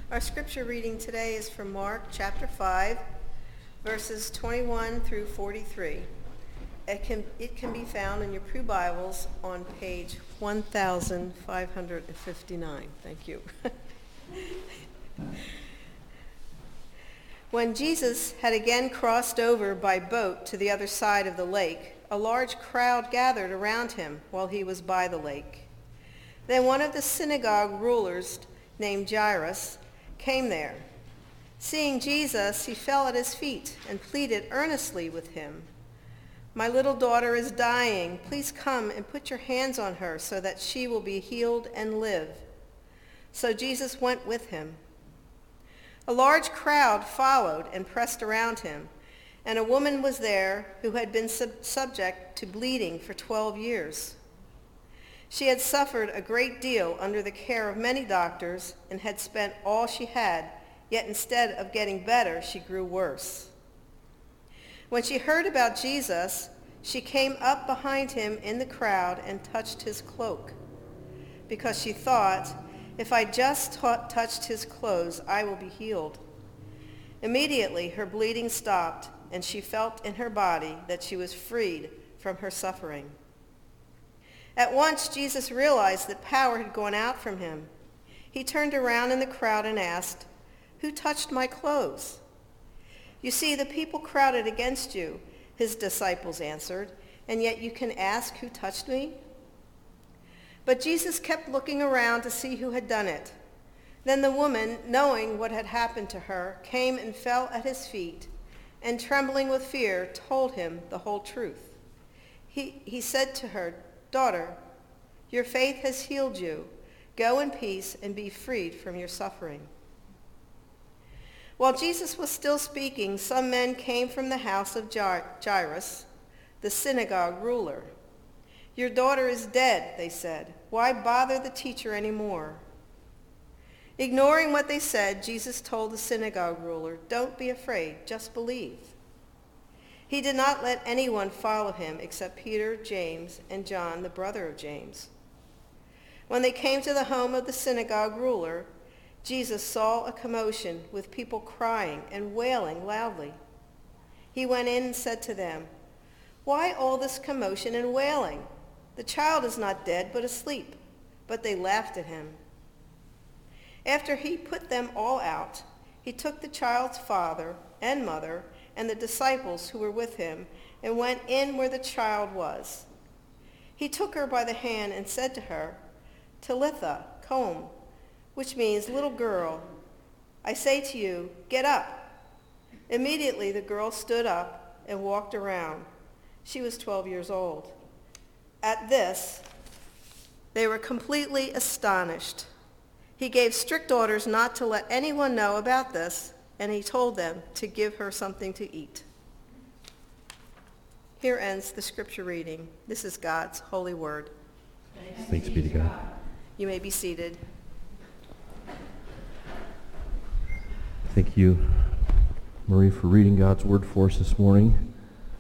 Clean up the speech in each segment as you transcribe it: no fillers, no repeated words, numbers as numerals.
Our scripture reading today is from Mark chapter 5, verses 21 through 43. It can be found in your Pew Bibles on page 1559. Thank you. When Jesus had again crossed over by boat to the other side of the lake, a large crowd gathered around him while he was by the lake. Then one of the synagogue rulers, named Jairus, came there. Seeing Jesus, he fell at his feet and pleaded earnestly with him. "My little daughter is dying. Please come and put your hands on her so that she will be healed and live." So Jesus went with him. A large crowd followed and pressed around him, and a woman was there who had been subject to bleeding for 12 years. She had suffered a great deal under the care of many doctors and had spent all she had, yet instead of getting better, she grew worse. When she heard about Jesus, she came up behind him in the crowd and touched his cloak, because she thought, "If I just touched his clothes, I will be healed." Immediately her bleeding stopped, and she felt in her body that she was freed from her suffering. At once Jesus realized that power had gone out from him. He turned around in the crowd and asked, "Who touched my clothes?" "You see, the people crowded against you," his disciples answered, "and yet you can ask, 'Who touched me?'" But Jesus kept looking around to see who had done it. Then the woman, knowing what had happened to her, came and fell at his feet, and trembling with fear, told him the whole truth. He said to her, "Daughter, your faith has healed you. Go in peace and be freed from your suffering." While Jesus was still speaking, some men came from the house of Jairus, the synagogue ruler. "Your daughter is dead," they said. "Why bother the teacher anymore?" Ignoring what they said, Jesus told the synagogue ruler, "Don't be afraid, just believe." He did not let anyone follow him except Peter, James, and John, the brother of James. When they came to the home of the synagogue ruler, Jesus saw a commotion with people crying and wailing loudly. He went in and said to them, "Why all this commotion and wailing? The child is not dead, but asleep." But they laughed at him. After he put them all out, he took the child's father and mother and the disciples who were with him and went in where the child was. He took her by the hand and said to her, "Talitha, koum," which means, "Little girl, I say to you, get up." Immediately the girl stood up and walked around. She was 12 years old. At this, they were completely astonished. He gave strict orders not to let anyone know about this, and he told them to give her something to eat. Here ends the scripture reading. This is God's holy word. Thanks be to God. You may be seated. Thank you, Marie, for reading God's word for us this morning.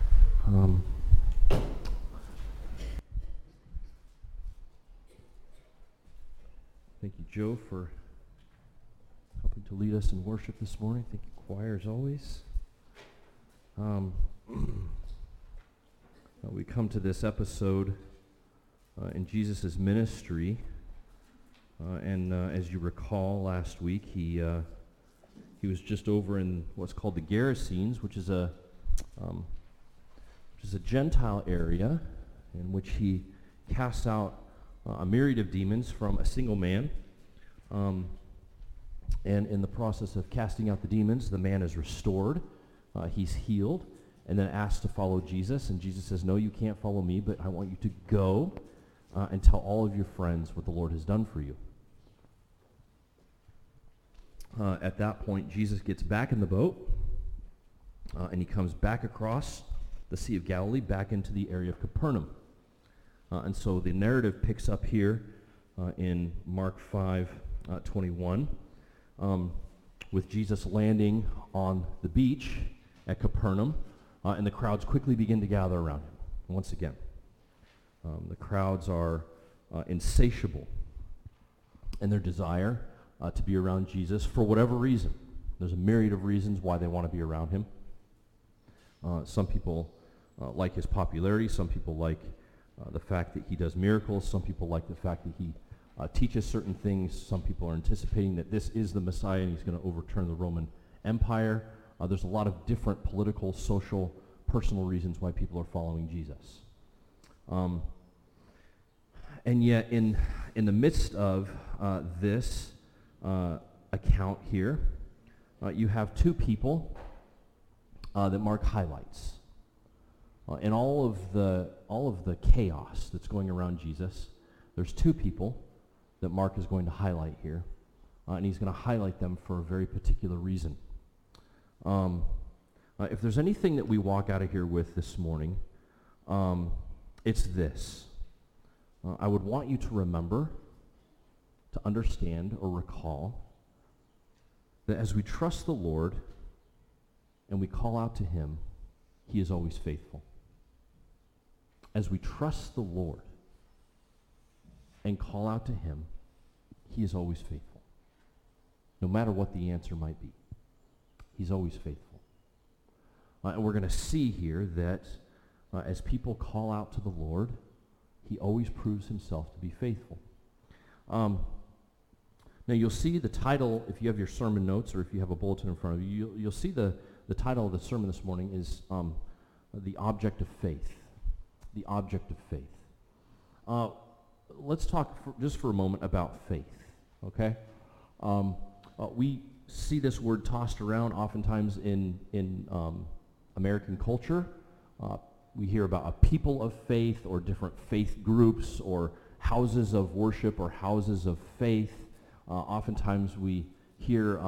Thank you, Joe, for helping to lead us in worship this morning. Thank you, choir, as always. We come to this episode in Jesus' ministry, and as you recall, last week he was just over in what's called the Gerasenes, which is a Gentile area in which he casts out a myriad of demons from a single man. And in the process of casting out the demons, the man is restored. He's healed, and then asked to follow Jesus. And Jesus says, "No, you can't follow me, but I want you to go and tell all of your friends what the Lord has done for you." At that point, Jesus gets back in the boat, and he comes back across the Sea of Galilee, back into the area of Capernaum. And so the narrative picks up here in Mark 5:21, with Jesus landing on the beach at Capernaum, and the crowds quickly begin to gather around him. Once again, the crowds are insatiable in their desire to be around Jesus for whatever reason. There's a myriad of reasons why they want to be around him. Some people like his popularity. Some people like the fact that he does miracles. Some people like the fact that he teaches certain things. Some people are anticipating that this is the Messiah and he's going to overturn the Roman Empire. There's a lot of different political, social, personal reasons why people are following Jesus. And yet, in the midst of this account here, you have two people that Mark highlights. In all of the chaos that's going around Jesus, there's two people that Mark is going to highlight here, and he's going to highlight them for a very particular reason. If there's anything that we walk out of here with this morning, it's this. I would want you to remember, to understand or recall, that as we trust the Lord and we call out to him, he is always faithful. As we trust the Lord and call out to him, he is always faithful. No matter what the answer might be, he's always faithful. And we're going to see here that as people call out to the Lord, he always proves himself to be faithful. Now you'll see the title, if you have your sermon notes or if you have a bulletin in front of you, you'll see the title of the sermon this morning is The Object of Faith. The Object of Faith. Let's talk just for a moment about faith, okay? We see this word tossed around oftentimes in American culture. We hear about a people of faith or different faith groups or houses of worship or houses of faith. Oftentimes we hear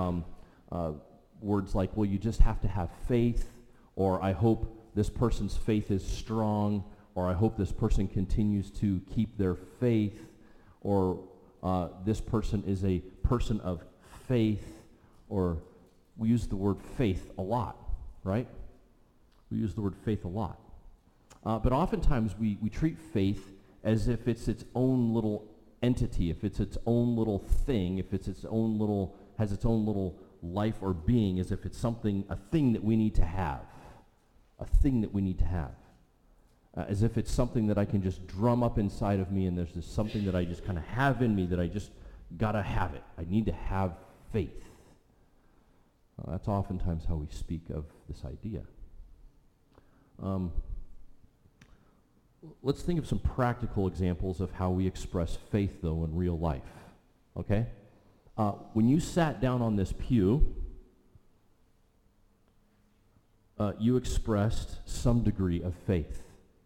words like, well, you just have to have faith, or I hope this person's faith is strong, or I hope this person continues to keep their faith, or this person is a person of faith, or we use the word faith a lot, right? We use the word faith a lot. But oftentimes we treat faith as if it's its own little entity, if it's its own little thing, if it's its own little, has its own little life or being, as if it's something, a thing that we need to have. A thing that we need to have. As if it's something that I can just drum up inside of me and there's just something that I just kind of have in me that I just gotta have it. I need to have faith. That's oftentimes how we speak of this idea. Let's think of some practical examples of how we express faith, though, in real life. Okay? When you sat down on this pew, you expressed some degree of faith.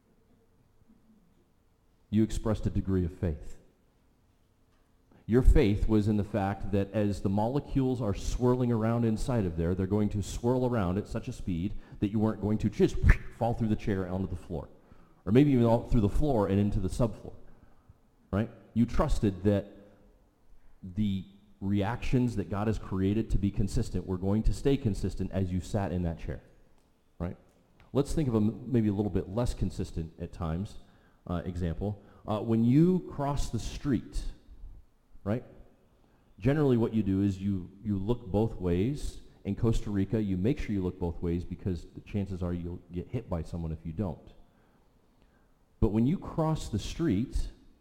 You expressed a degree of faith. Your faith was in the fact that as the molecules are swirling around inside of there, they're going to swirl around at such a speed that you weren't going to just fall through the chair onto the floor. Or maybe even all through the floor and into the subfloor, right? You trusted that the reactions that God has created to be consistent were going to stay consistent as you sat in that chair, right? Let's think of a maybe a little bit less consistent at times example. When you cross the street, right? Generally what you do is you look both ways. In Costa Rica, you make sure you look both ways because the chances are you'll get hit by someone if you don't. But when you cross the street,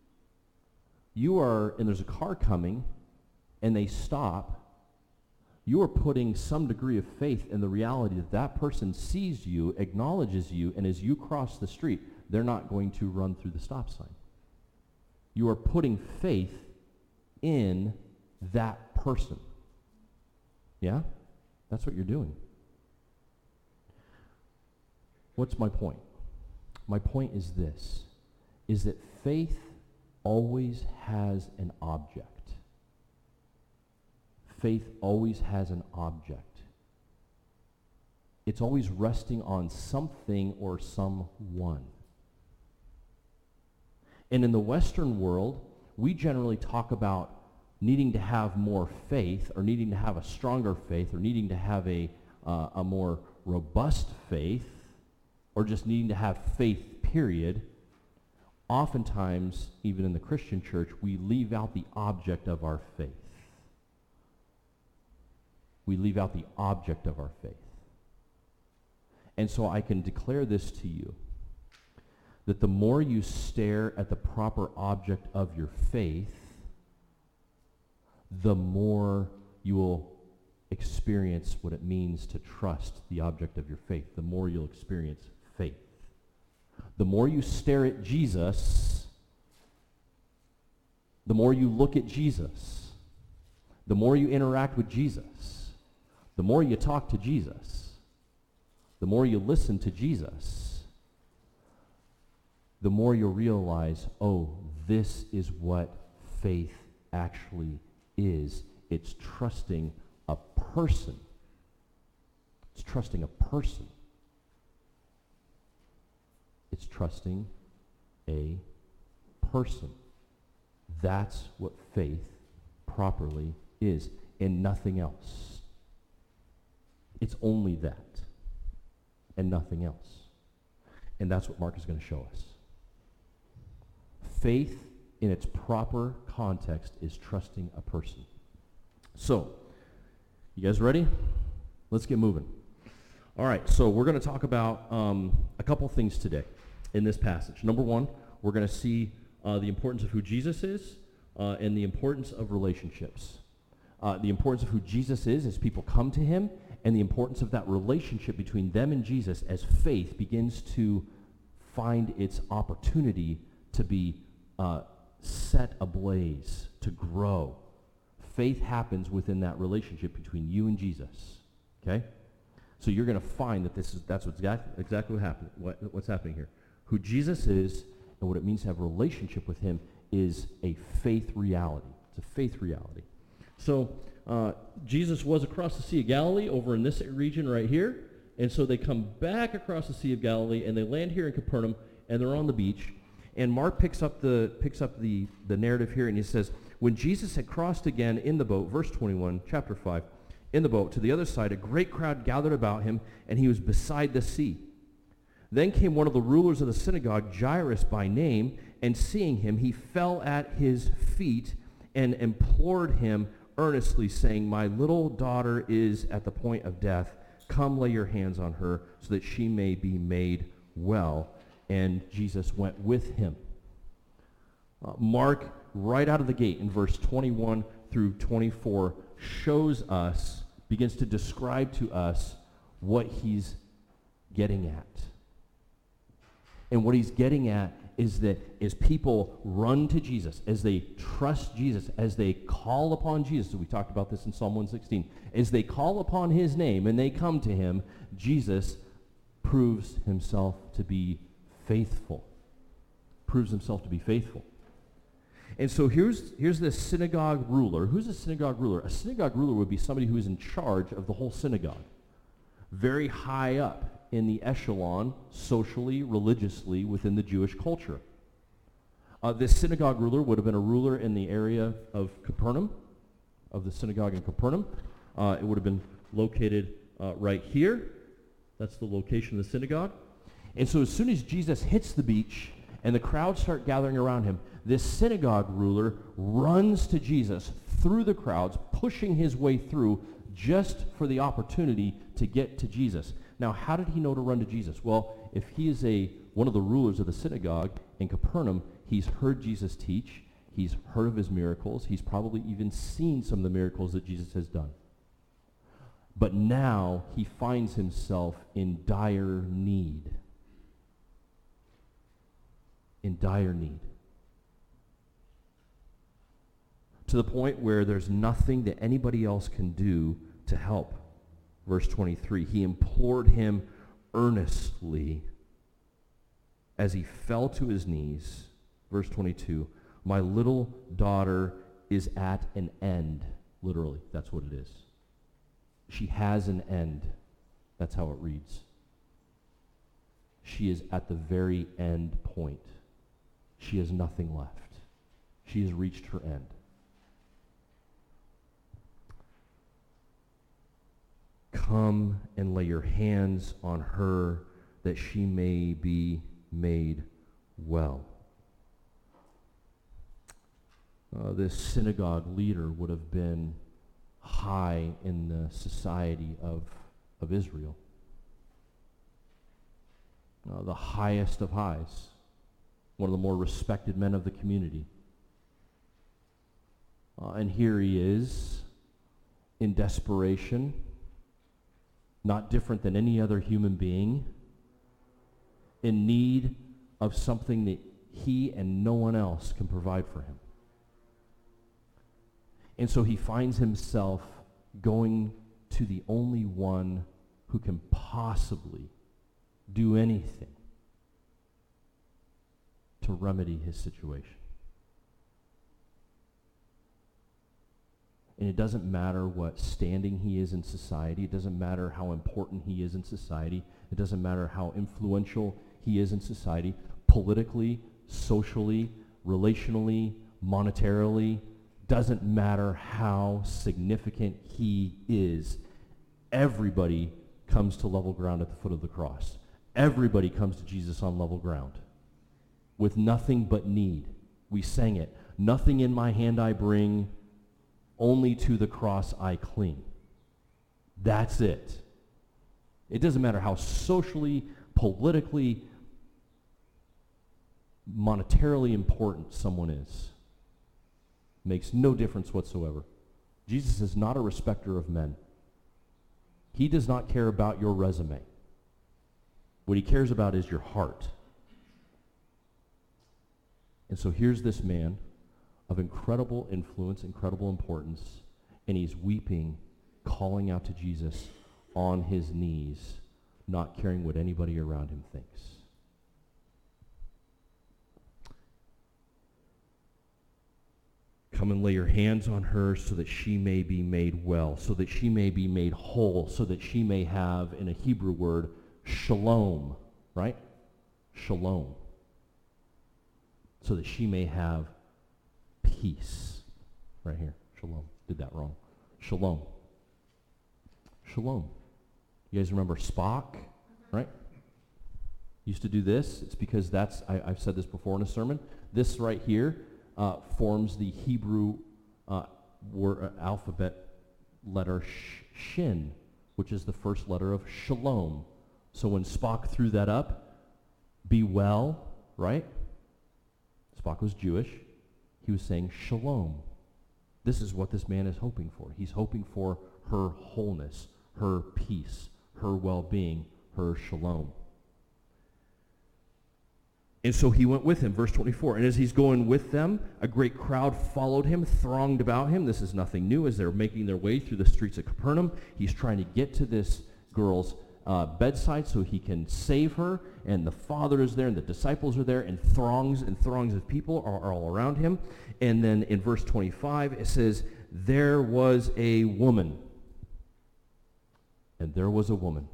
and there's a car coming, and they stop, you are putting some degree of faith in the reality that that person sees you, acknowledges you, and as you cross the street, they're not going to run through the stop sign. You are putting faith in that person. Yeah? That's what you're doing. What's my point? My point is this, is that faith always has an object. Faith always has an object. It's always resting on something or someone. And in the Western world, we generally talk about needing to have more faith, or needing to have a stronger faith, or needing to have a more robust faith, or just needing to have faith, period. Oftentimes, even in the Christian church, we leave out the object of our faith. We leave out the object of our faith. And so I can declare this to you, that the more you stare at the proper object of your faith, the more you will experience what it means to trust the object of your faith. The more you'll experience faith. The more you stare at Jesus, the more you look at Jesus, the more you interact with Jesus, the more you talk to Jesus, the more you listen to Jesus, the more you'll realize, oh, this is what faith actually is. It's trusting a person. It's trusting a person. It's trusting a person. That's what faith properly is, and nothing else. It's only that and nothing else. And that's what Mark is going to show us. Faith in its proper context is trusting a person. So, you guys ready? Let's get moving. All right, so we're going to talk about a couple things today in this passage. Number one, we're going to see the importance of who Jesus is and the importance of relationships. The importance of who Jesus is as people come to him, and the importance of that relationship between them and Jesus as faith begins to find its opportunity to be set ablaze, to grow. Faith happens within that relationship between you and Jesus. Okay? So you're going to find that that's exactly what's happening here. Who Jesus is and what it means to have a relationship with him is a faith reality. It's a faith reality. So Jesus was across the Sea of Galilee over in this region right here. And so they come back across the Sea of Galilee and they land here in Capernaum and they're on the beach. And Mark picks up the narrative here and he says, when Jesus had crossed again in the boat, verse 21, chapter 5, in the boat to the other side, a great crowd gathered about him, and he was beside the sea. Then came one of the rulers of the synagogue, Jairus by name, and seeing him, he fell at his feet and implored him earnestly, saying, my little daughter is at the point of death. Come lay your hands on her so that she may be made well. And Jesus went with him. Mark, right out of the gate in verse 21 through 24, begins to describe to us what he's getting at. And what he's getting at is that as people run to Jesus, as they trust Jesus, as they call upon Jesus, so we talked about this in Psalm 116, as they call upon his name and they come to him, Jesus proves himself to be faithful. Proves himself to be faithful. And so here's this synagogue ruler. Who's a synagogue ruler? A synagogue ruler would be somebody who is in charge of the whole synagogue. Very high up in the echelon, socially, religiously, within the Jewish culture. This synagogue ruler would have been a ruler in the area of Capernaum, of the synagogue in Capernaum. It would have been located right here. That's the location of the synagogue. And so as soon as Jesus hits the beach and the crowds start gathering around him, this synagogue ruler runs to Jesus through the crowds, pushing his way through just for the opportunity to get to Jesus. Now, how did he know to run to Jesus? Well, if he is one of the rulers of the synagogue in Capernaum, he's heard Jesus teach. He's heard of his miracles. He's probably even seen some of the miracles that Jesus has done. But now he finds himself in dire need. In dire need. To the point where there's nothing that anybody else can do to help. Verse 23, he implored him earnestly as he fell to his knees. Verse 22, my little daughter is at an end. Literally, that's what it is. She has an end. That's how it reads. She is at the very end point. She has nothing left. She has reached her end. Come and lay your hands on her that she may be made well. This synagogue leader would have been high in the society of Israel. The highest of highs. One of the more respected men of the community. And here he is in desperation, not different than any other human being, in need of something that he and no one else can provide for him. And so he finds himself going to the only one who can possibly do anything to remedy his situation. And it doesn't matter what standing he is in society. It doesn't matter how important he is in society. It doesn't matter how influential he is in society, politically, socially, relationally, monetarily. Doesn't matter how significant he is. Everybody comes to level ground at the foot of the cross. Everybody comes to Jesus on level ground with nothing but need. We sang it. Nothing in my hand I bring, only to the cross I cling. That's it. It doesn't matter how socially, politically, monetarily important someone is. Makes no difference whatsoever. Jesus is not a respecter of men. He does not care about your resume. What he cares about is your heart. And so here's this man of incredible influence, incredible importance, and he's weeping, calling out to Jesus on his knees, not caring what anybody around him thinks. Come and lay your hands on her so that she may be made well, so that she may be made whole, so that she may have, in a Hebrew word, shalom, right? Shalom. So that she may have peace. Right here. Shalom. Did that wrong. Shalom. Shalom. You guys remember Spock, right? Used to do this. It's because I've said this before in a sermon. This right here forms the Hebrew alphabet letter Shin, which is the first letter of Shalom. So when Spock threw that up, be well, right? Spock was Jewish. He was saying Shalom. This is what this man is hoping for. He's hoping for her wholeness, her peace, her well-being, her shalom. And so he went with him, verse 24. And as he's going with them, a great crowd followed him, thronged about him. This is nothing new. As they're making their way through the streets of Capernaum, he's trying to get to this girl's bedside so he can save her. And the father is there, and the disciples are there, and throngs of people are all around him. And then in verse 25, it says, there was a woman. And there was a woman.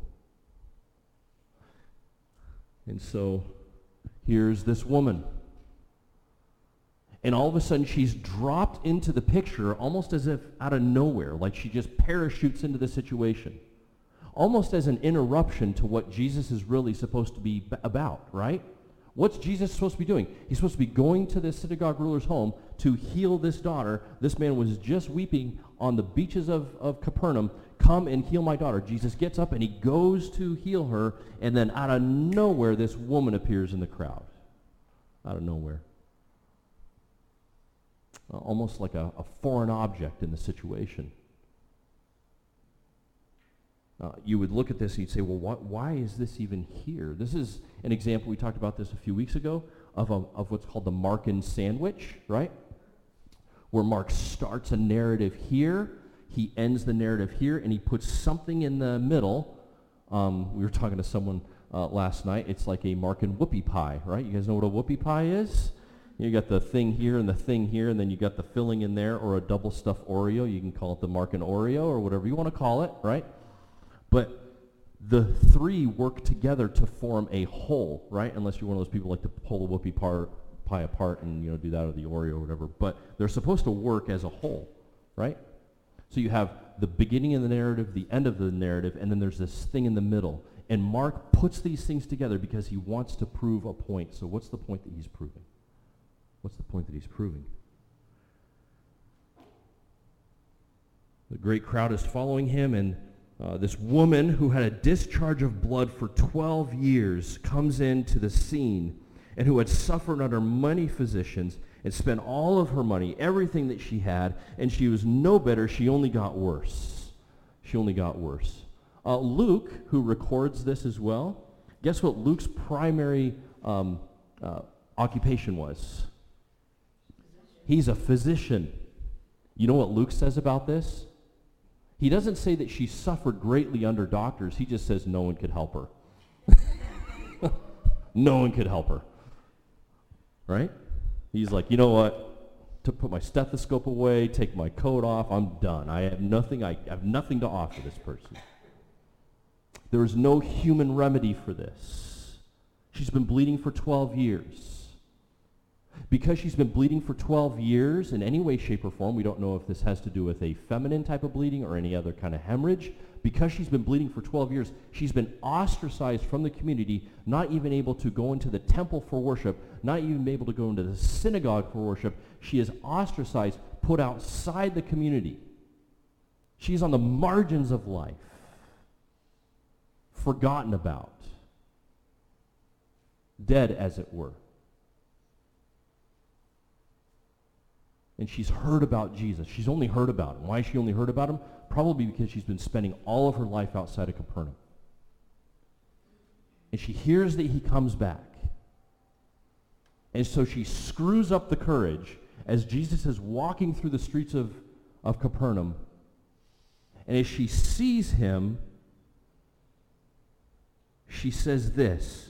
And so here's this woman. And all of a sudden she's dropped into the picture almost as if out of nowhere, like she just parachutes into the situation. Almost as an interruption to what Jesus is really supposed to be about, right? What's Jesus supposed to be doing? He's supposed to be going to this synagogue ruler's home to heal this daughter. This man was just weeping on the beaches of Capernaum. Come and heal my daughter. Jesus gets up and he goes to heal her, and then out of nowhere, this woman appears in the crowd. Out of nowhere. Almost like a foreign object in the situation. You would look at this and you'd say, well, why is this even here? This is an example, we talked about this a few weeks ago, of what's called the Markan sandwich, right? Where Mark starts a narrative here, he ends the narrative here, and he puts something in the middle. We were talking to someone last night. It's like a Markan whoopie pie, right? You guys know what a whoopie pie is? You got the thing here and the thing here, and then you got the filling in there, or a double stuffed Oreo. You can call it the Markan Oreo or whatever you want to call it, right? But the three work together to form a whole, right? Unless you're one of those people like to pull the whoopie pie apart and do that or the Oreo or whatever. But they're supposed to work as a whole, right? So you have the beginning of the narrative, the end of the narrative, and then there's this thing in the middle. And Mark puts these things together because he wants to prove a point. So what's the point that he's proving? What's the point that he's proving? The great crowd is following him, and this woman who had a discharge of blood for 12 years comes into the scene, and who had suffered under many physicians and spent all of her money, everything that she had, and she was no better. She only got worse. She only got worse. Luke, who records this as well, guess what Luke's primary occupation was? He's a physician. You know what Luke says about this? He doesn't say that she suffered greatly under doctors. He just says no one could help her. No one could help her. Right? He's like, you know what? To put my stethoscope away, take my coat off, I'm done. I have nothing to offer this person. There is no human remedy for this. She's been bleeding for 12 years. Because she's been bleeding for 12 years in any way, shape, or form, we don't know if this has to do with a feminine type of bleeding or any other kind of hemorrhage. Because she's been bleeding for 12 years, she's been ostracized from the community, not even able to go into the temple for worship, not even able to go into the synagogue for worship. She is ostracized, put outside the community. She's on the margins of life, forgotten about, dead as it were. And she's heard about Jesus. She's only heard about him. Why has she only heard about him? Probably because she's been spending all of her life outside of Capernaum. And she hears that he comes back. And so she screws up the courage as Jesus is walking through the streets of Capernaum. And as she sees him, she says this.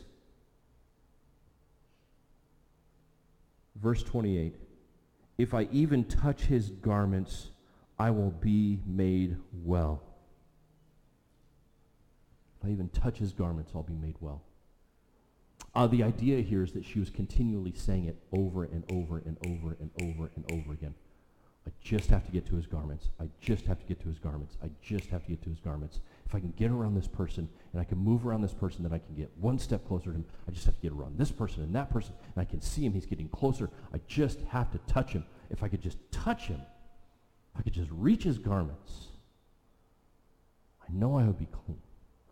Verse 28. If I even touch his garments, I will be made well. If I even touch his garments, I'll be made well. The idea here is that she was continually saying it over and over and over and over and over again. I just have to get to his garments. I just have to get to his garments. I just have to get to his garments. If I can get around this person and I can move around this person, then I can get one step closer to him. I just have to get around this person and that person, and I can see him. He's getting closer. I just have to touch him. If I could just touch him, if I could just reach his garments, I know I would be clean.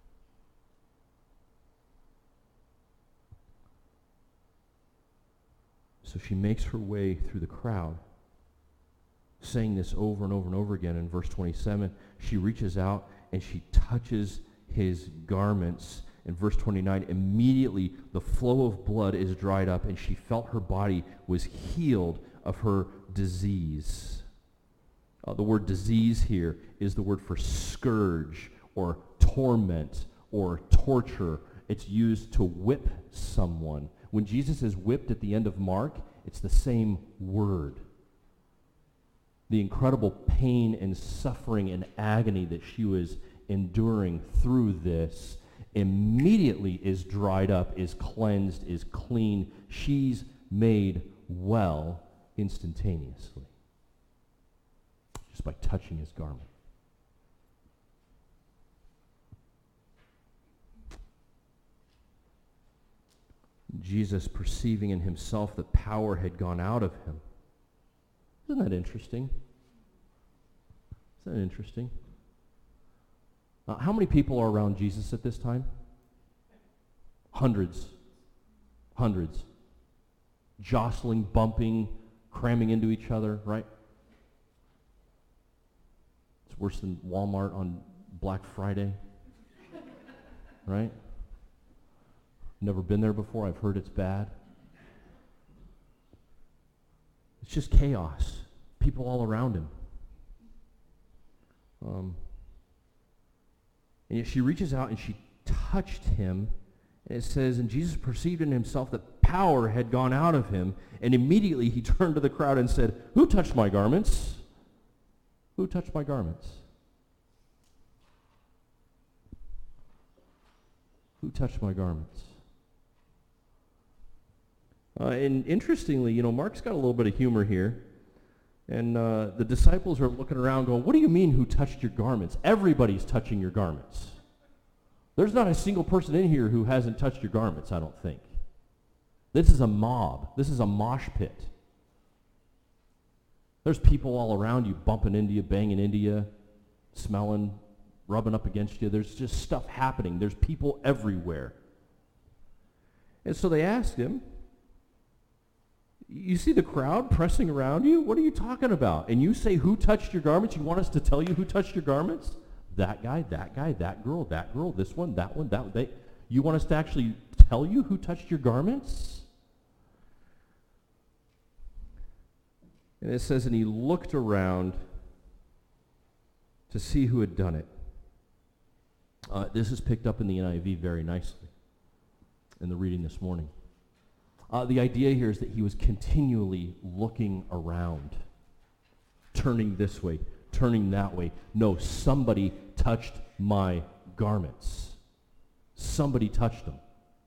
So she makes her way through the crowd, saying this over and over and over again. In verse 27, she reaches out and she touches his garments. In verse 29, immediately the flow of blood is dried up, and she felt her body was healed of her disease. The word disease here is the word for scourge or torment or torture. It's used to whip someone. When Jesus is whipped at the end of Mark, it's the same word. The incredible pain and suffering and agony that she was enduring through this immediately is dried up, is cleansed, is clean. She's made well instantaneously, just by touching his garment. Jesus, perceiving in himself that power had gone out of him. Isn't that interesting? Isn't that interesting? How many people are around Jesus at this time? Hundreds. Hundreds. Jostling, bumping, cramming into each other, right? It's worse than Walmart on Black Friday, right? Never been there before. I've heard it's bad. It's just chaos. People all around him. And yet she reaches out and she touched him. And it says, and Jesus perceived in himself that power had gone out of him. And immediately he turned to the crowd and said, "Who touched my garments? Who touched my garments? Who touched my garments?" And interestingly, Mark's got a little bit of humor here. And the disciples are looking around going, "What do you mean, who touched your garments? Everybody's touching your garments. There's not a single person in here who hasn't touched your garments, I don't think. This is a mob. This is a mosh pit. There's people all around you bumping into you, banging into you, smelling, rubbing up against you. There's just stuff happening. There's people everywhere. And so they asked him, you see the crowd pressing around you? What are you talking about? And you say, who touched your garments? You want us to tell you who touched your garments? That guy, that girl, this one, that one, that one. You want us to actually tell you who touched your garments? And it says, and he looked around to see who had done it. This is picked up in the NIV very nicely in the reading this morning. The idea here is that he was continually looking around, turning this way, turning that way. No, somebody touched my garments. Somebody touched them.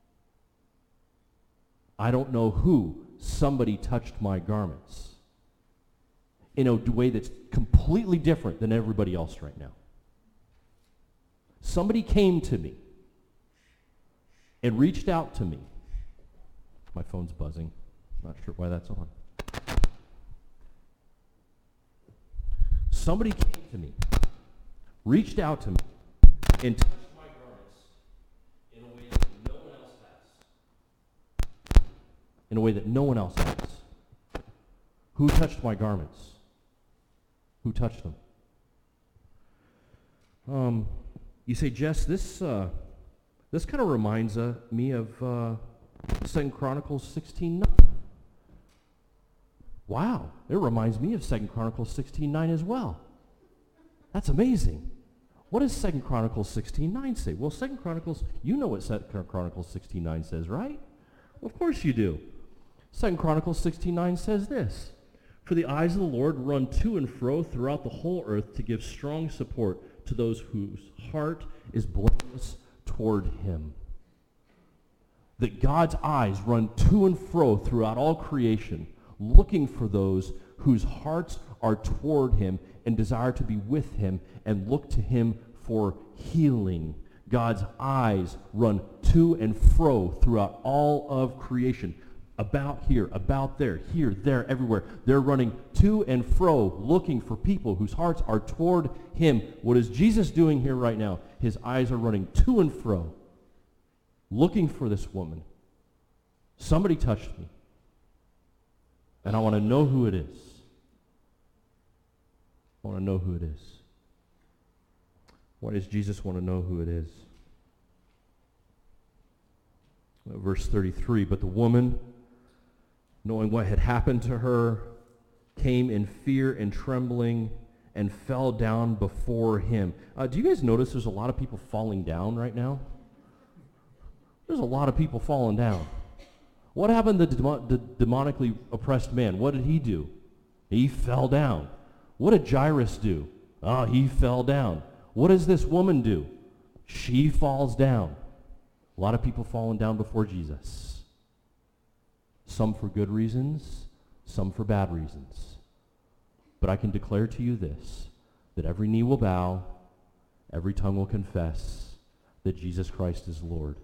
I don't know who. Somebody touched my garments. In a way that's completely different than everybody else right now. Somebody came to me and reached out to me. My phone's buzzing. Not sure why that's on. Somebody came to me, reached out to me, and touched my garments in a way that no one else has. In a way that no one else has. Who touched my garments? Who touched them? You say, Jess, this kind of reminds me of 2 Chronicles 16:9. Wow, it reminds me of 2 Chronicles 16:9 as well. That's amazing. What does 2 Chronicles 16:9 say? Well, 2 Chronicles, you know what 2 Chronicles 16:9 says, right? Of course you do. 2 Chronicles 16:9 says this. For the eyes of the Lord run to and fro throughout the whole earth to give strong support to those whose heart is blameless toward him. That God's eyes run to and fro throughout all creation, looking for those whose hearts are toward him and desire to be with him and look to him for healing. God's eyes run to and fro throughout all of creation. About here, about there, here, there, everywhere. They're running to and fro, looking for people whose hearts are toward him. What is Jesus doing here right now? His eyes are running to and fro, looking for this woman. Somebody touched me, and I want to know who it is. I want to know who it is. Why does Jesus want to know who it is? Verse 33, but the woman, knowing what had happened to her, came in fear and trembling and fell down before him. Do you guys notice there's a lot of people falling down right now? There's a lot of people falling down. What happened to the demonically oppressed man? What did he do? He fell down. What did Jairus do? He fell down. What does this woman do? She falls down. A lot of people falling down before Jesus. Some for good reasons, some for bad reasons. But I can declare to you this, that every knee will bow, every tongue will confess that Jesus Christ is Lord.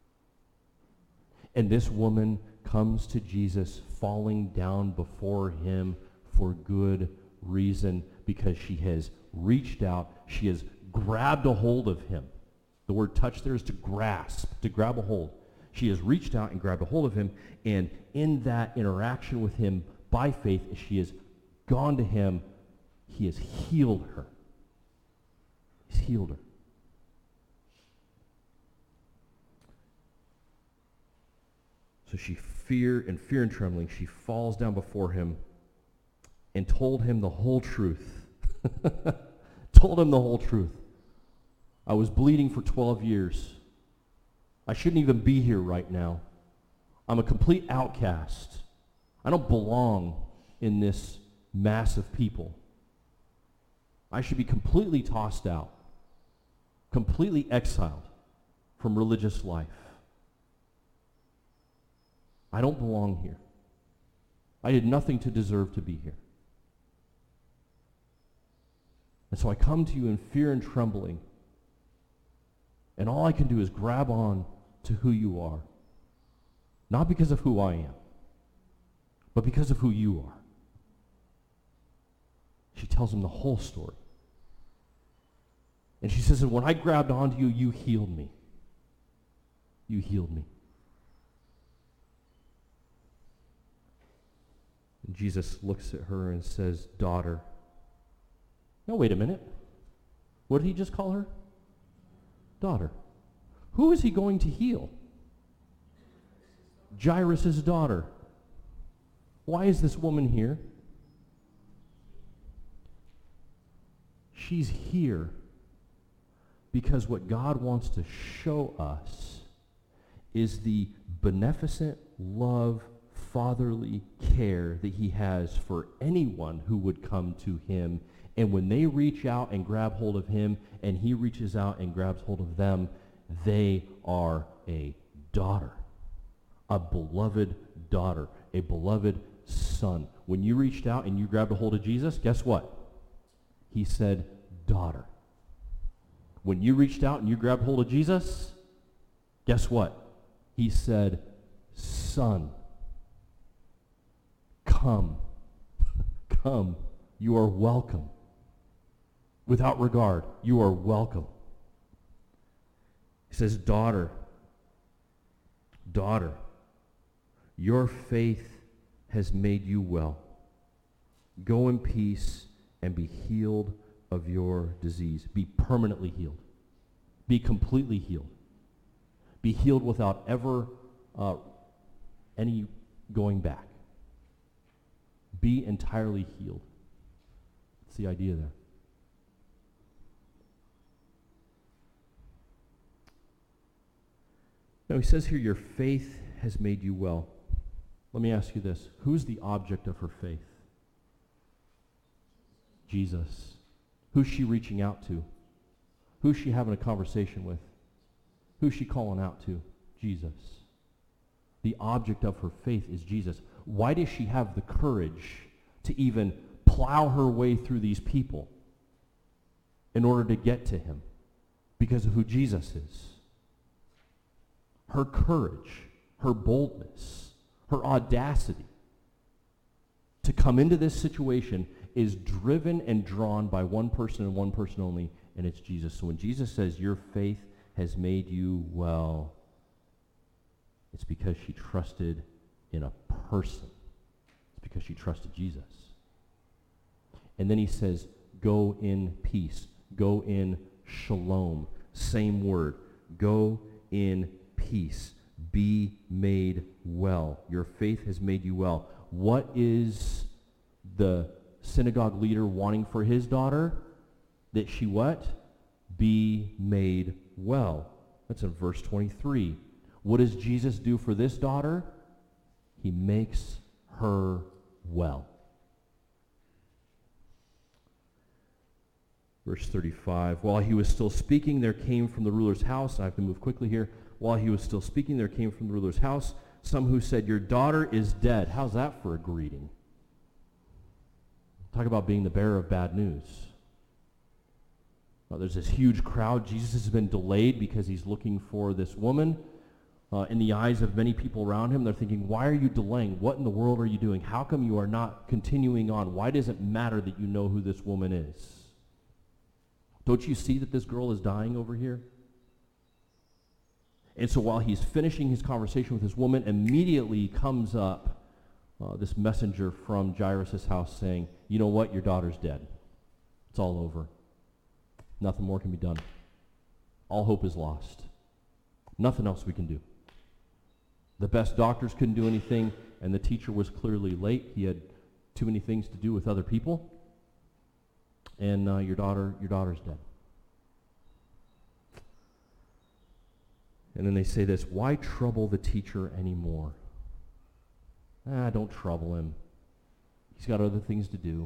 And this woman comes to Jesus falling down before him for good reason, because she has reached out, she has grabbed a hold of him. The word touch there is to grasp, to grab a hold. She has reached out and grabbed a hold of him, and in that interaction with him by faith, as she has gone to him, he has healed her. He's healed her. So she fear and trembling, she falls down before him and told him the whole truth. Told him the whole truth. I was bleeding for 12 years. I shouldn't even be here right now. I'm a complete outcast. I don't belong in this mass of people. I should be completely tossed out, completely exiled from religious life. I don't belong here. I did nothing to deserve to be here. And so I come to you in fear and trembling, and all I can do is grab on to who you are. Not because of who I am, but because of who you are. She tells him the whole story. And she says, when I grabbed onto you, you healed me. You healed me. And Jesus looks at her and says, daughter. Now, wait a minute. What did he just call her? Daughter. Who is he going to heal? Jairus' daughter. Why is this woman here? She's here because what God wants to show us is the beneficent love, fatherly care that he has for anyone who would come to him. And when they reach out and grab hold of him, and he reaches out and grabs hold of them, they are a daughter, a beloved daughter, a beloved son. When you reached out and you grabbed a hold of Jesus, guess what? He said, daughter. When you reached out and you grabbed hold of Jesus, guess what? He said, son. Come. Come. You are welcome. Without regard, you are welcome. He says, daughter, your faith has made you well. Go in peace and be healed of your disease. Be permanently healed. Be completely healed. Be healed without ever any going back. Be entirely healed. That's the idea there. Now, he says here, your faith has made you well. Let me ask you this. Who's the object of her faith? Jesus. Who's she reaching out to? Who's she having a conversation with? Who's she calling out to? Jesus. The object of her faith is Jesus. Why does she have the courage to even plow her way through these people in order to get to him? Because of who Jesus is. Her courage, her boldness, her audacity to come into this situation is driven and drawn by one person and one person only, and it's Jesus. So when Jesus says, your faith has made you well, it's because she trusted in a person. It's because she trusted Jesus. And then he says, go in peace. Go in shalom. Same word. Go in peace. Be made well. Your faith has made you well. What is the synagogue leader wanting for his daughter? That she what? Be made well. That's in verse 23. What does Jesus do for this daughter? He makes her well. Verse 35. While he was still speaking, there came from the ruler's house, I have to move quickly here. While he was still speaking, there came from the ruler's house some who said, your daughter is dead. How's that for a greeting? Talk about being the bearer of bad news. There's this huge crowd. Jesus has been delayed because he's looking for this woman. In the eyes of many people around him, they're thinking, why are you delaying? What in the world are you doing? How come you are not continuing on? Why does it matter that you know who this woman is? Don't you see that this girl is dying over here? And so while he's finishing his conversation with this woman, immediately comes up this messenger from Jairus' house saying, you know what? Your daughter's dead. It's all over. Nothing more can be done. All hope is lost. Nothing else we can do. The best doctors couldn't do anything, and the teacher was clearly late. He had too many things to do with other people. And your daughter's dead. And then they say this, why trouble the teacher anymore? Don't trouble him. He's got other things to do.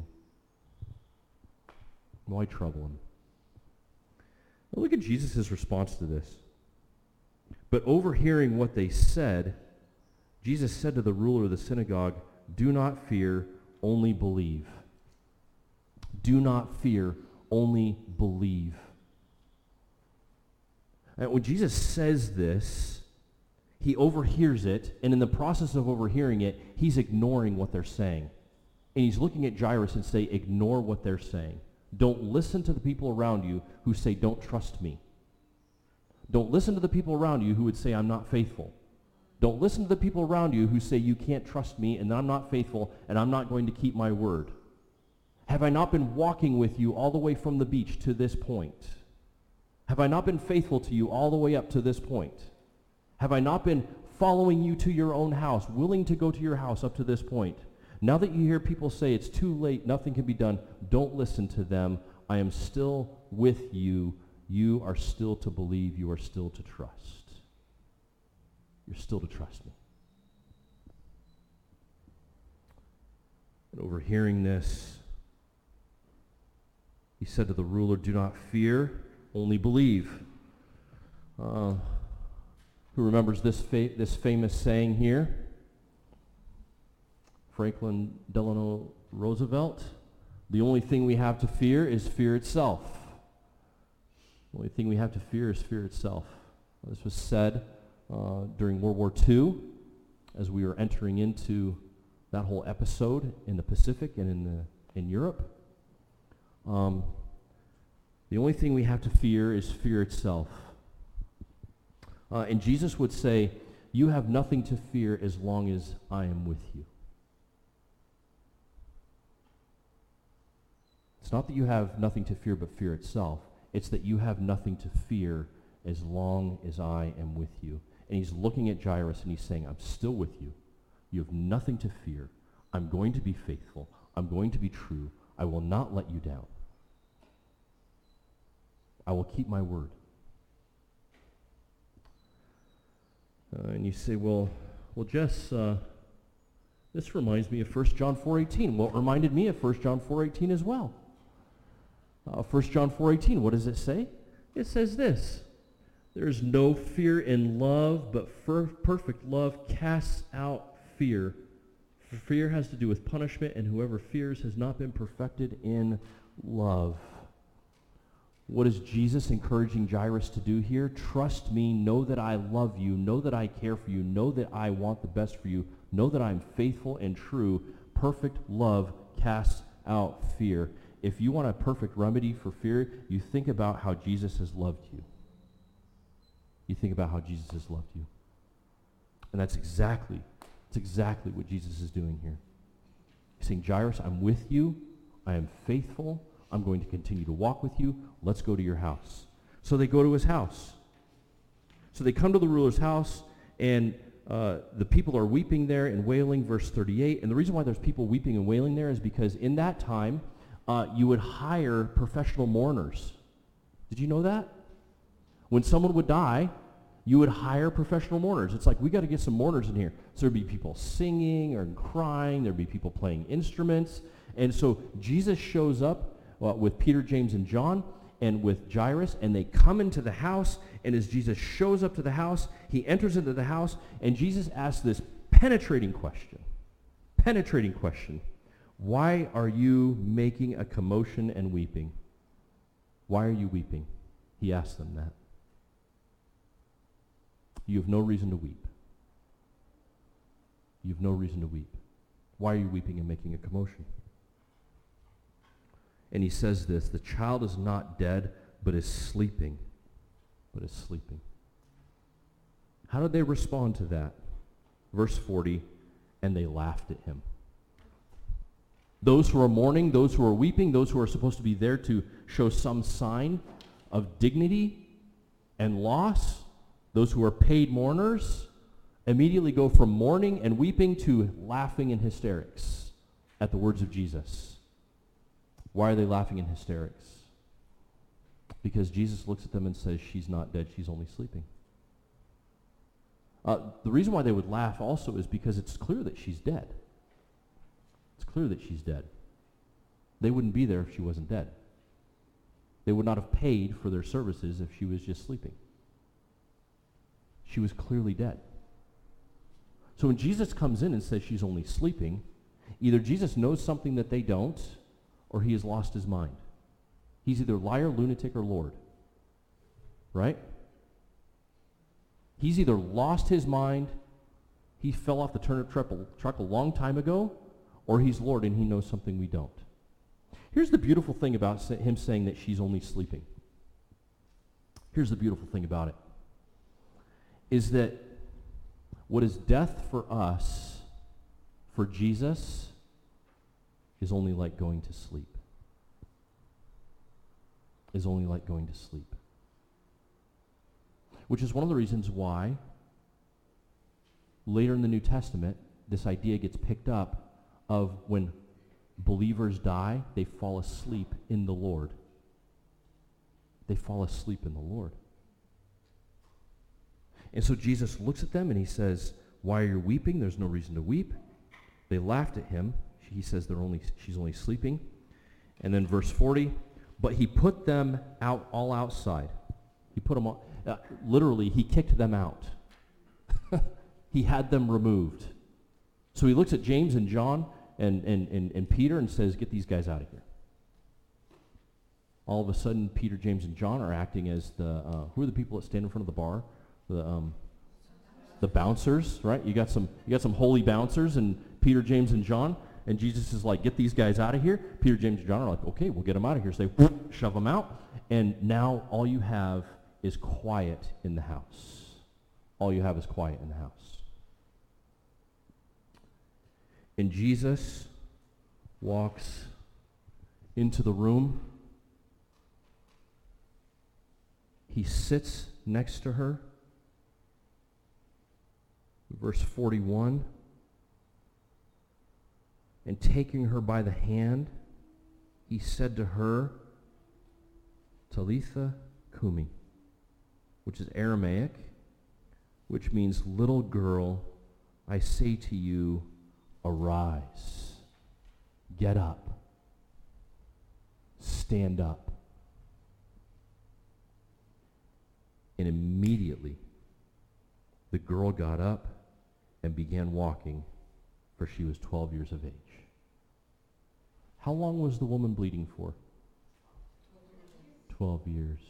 Why trouble him? Now look at Jesus' response to this. But overhearing what they said, Jesus said to the ruler of the synagogue, do not fear, only believe. Do not fear, only believe. And when Jesus says this, he overhears it, and in the process of overhearing it, he's ignoring what they're saying. And he's looking at Jairus and say, ignore what they're saying. Don't listen to the people around you who say, don't trust me. Don't listen to the people around you who would say, I'm not faithful. Don't listen to the people around you who say, you can't trust me, and I'm not faithful, and I'm not going to keep my word. Have I not been walking with you all the way from the beach to this point? Have I not been faithful to you all the way up to this point? Have I not been following you to your own house, willing to go to your house up to this point? Now that you hear people say it's too late, nothing can be done, don't listen to them. I am still with you. You are still to believe. You are still to trust. You're still to trust me. And overhearing this, he said to the ruler, do not fear, only believe. Who remembers this famous saying here? Franklin Delano Roosevelt. The only thing we have to fear is fear itself. The only thing we have to fear is fear itself. This was said during World War II, as we were entering into that whole episode in the Pacific and in Europe. The only thing we have to fear is fear itself. And Jesus would say, you have nothing to fear as long as I am with you. It's not that you have nothing to fear but fear itself. It's that you have nothing to fear as long as I am with you. And he's looking at Jairus and he's saying, I'm still with you. You have nothing to fear. I'm going to be faithful. I'm going to be true. I will not let you down. I will keep my word. And you say, well, Jess, this reminds me of 1 John 4:18. Well, it reminded me of 1 John 4:18 as well. 1 John 4:18, what does it say? It says this, there is no fear in love, but perfect love casts out fear. For fear has to do with punishment, and whoever fears has not been perfected in love. What is Jesus encouraging Jairus to do here? Trust me, know that I love you, know that I care for you, know that I want the best for you, know that I'm faithful and true. Perfect love casts out fear. If you want a perfect remedy for fear, you think about how Jesus has loved you. You think about how Jesus has loved you. And that's exactly what Jesus is doing here. He's saying, Jairus, I'm with you. I am faithful. I'm going to continue to walk with you. Let's go to your house. So they go to his house. So they come to the ruler's house, and the people are weeping there and wailing, verse 38. And the reason why there's people weeping and wailing there is because in that time, you would hire professional mourners. Did you know that? When someone would die, you would hire professional mourners. It's like, we got to get some mourners in here. So there'd be people singing or crying. There'd be people playing instruments. And so Jesus shows up with Peter, James, and John, and with Jairus, and they come into the house. And as Jesus shows up to the house, he enters into the house, and Jesus asks this penetrating question. Why are you making a commotion and weeping? Why are you weeping? He asked them that. You have no reason to weep. You have no reason to weep. Why are you weeping and making a commotion? And he says this, the child is not dead, but is sleeping. How did they respond to that? Verse 40, and they laughed at him. Those who are mourning, those who are weeping, those who are supposed to be there to show some sign of dignity and loss, those who are paid mourners, immediately go from mourning and weeping to laughing in hysterics at the words of Jesus. Why are they laughing in hysterics? Because Jesus looks at them and says, she's not dead, she's only sleeping. The reason why they would laugh also is because it's clear that she's dead. It's clear that she's dead. They wouldn't be there if she wasn't dead. They would not have paid for their services if she was just sleeping. She was clearly dead. So when Jesus comes in and says she's only sleeping, either Jesus knows something that they don't, or he has lost his mind. He's either liar, lunatic, or Lord. Right? He's either lost his mind, he fell off the turnip truck a long time ago, or he's Lord and he knows something we don't. Here's the beautiful thing about him saying that she's only sleeping. Here's the beautiful thing about it, is that what is death for us, for Jesus, is only like going to sleep. Is only like going to sleep. Which is one of the reasons why later in the New Testament, this idea gets picked up of when believers die, they fall asleep in the Lord. They fall asleep in the Lord. And so Jesus looks at them and he says, why are you weeping? There's no reason to weep. They laughed at him. He says she's only sleeping. And then verse 40, but he put them out all outside. He put them all, literally, he kicked them out. He had them removed. So he looks at James and John and Peter and says, get these guys out of here. All of a sudden, Peter, James, and John are acting as who are the people that stand in front of the bar? The bouncers, right? You got some holy bouncers, and Peter, James, and John, and Jesus is like, get these guys out of here. Peter, James, and John are like, okay, we'll get them out of here. So they shove them out, and now all you have is quiet in the house. All you have is quiet in the house. And Jesus walks into the room. He sits next to her. Verse 41. And taking her by the hand, he said to her, Talitha Kumi, which is Aramaic, which means, little girl, I say to you, arise, get up, stand up. And immediately the girl got up and began walking, for she was 12 years of age. How long was the woman bleeding for? 12 years.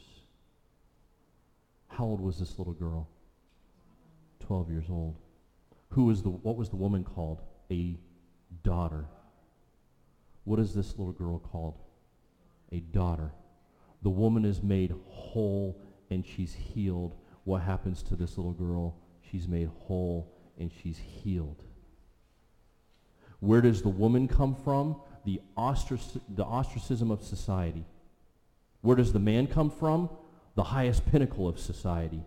How old was this little girl? 12 years old. What was the woman called? A daughter. What is this little girl called? A daughter. The woman is made whole and she's healed. What happens to this little girl? She's made whole and she's healed. Where does the woman come from? The ostracism of society. Where does the man come from? The highest pinnacle of society.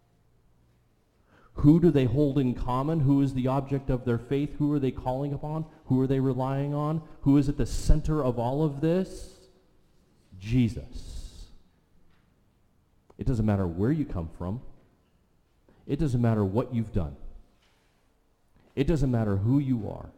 Who do they hold in common? Who is the object of their faith? Who are they calling upon? Who are they relying on? Who is at the center of all of this? Jesus. It doesn't matter where you come from. It doesn't matter what you've done. It doesn't matter who you are.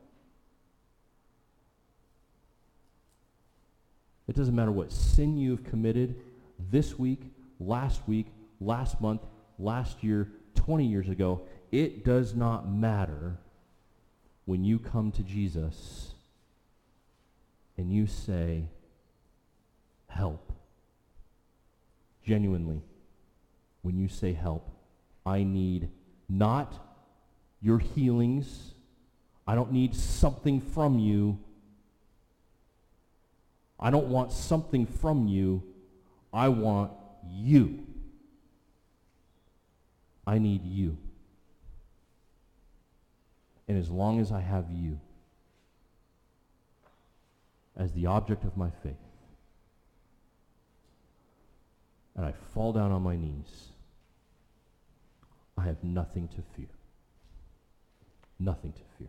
It doesn't matter what sin you've committed this week, last month, last year, 20 years ago. It does not matter when you come to Jesus and you say, help. Genuinely, when you say help, I need not your healings. I don't need something from you. I don't want something from you. I want you. I need you. And as long as I have you as the object of my faith, and I fall down on my knees, I have nothing to fear. Nothing to fear.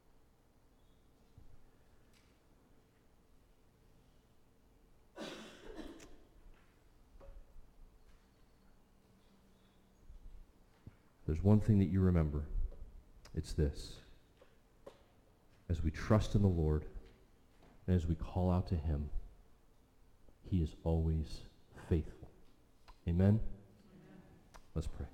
There's one thing that you remember. It's this. As we trust in the Lord, and as we call out to him, he is always faithful. Amen? Let's pray.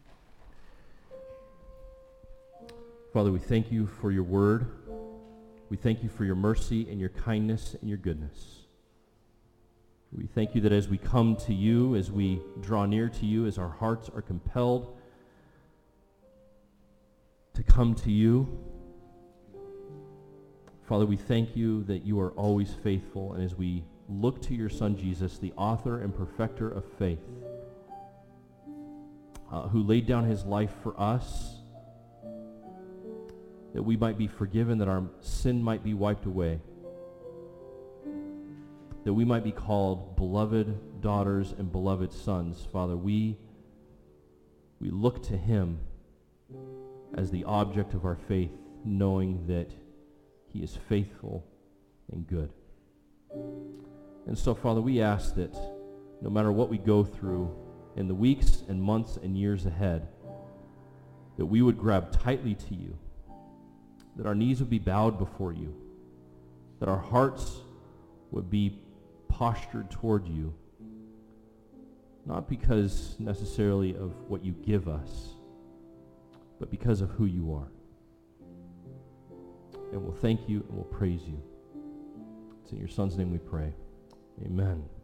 Father, we thank you for your word. We thank you for your mercy and your kindness and your goodness. We thank you that as we come to you, as we draw near to you, as our hearts are compelled to come to you, Father, we thank you that you are always faithful, and as we look to your Son Jesus, the author and perfecter of faith, who laid down his life for us, that we might be forgiven, that our sin might be wiped away, that we might be called beloved daughters and beloved sons. Father, we look to him as the object of our faith, knowing that he is faithful and good. And so, Father, we ask that no matter what we go through in the weeks and months and years ahead, that we would grab tightly to you, that our knees would be bowed before you, that our hearts would be postured toward you, not because necessarily of what you give us, but because of who you are. And we'll thank you and we'll praise you. It's in your Son's name we pray. Amen.